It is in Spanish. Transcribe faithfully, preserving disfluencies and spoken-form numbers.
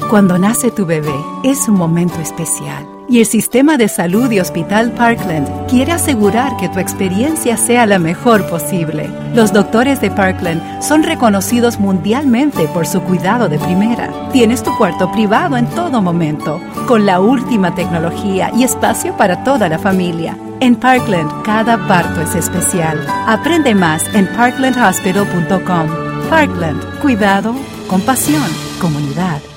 Cuando nace tu bebé, es un momento especial. Y el Sistema de Salud de Hospital Parkland quiere asegurar que tu experiencia sea la mejor posible. Los doctores de Parkland son reconocidos mundialmente por su cuidado de primera. Tienes tu cuarto privado en todo momento, con la última tecnología y espacio para toda la familia. En Parkland, cada parto es especial. Aprende más en parkland hospital punto com. Parkland, cuidado, compasión, comunidad.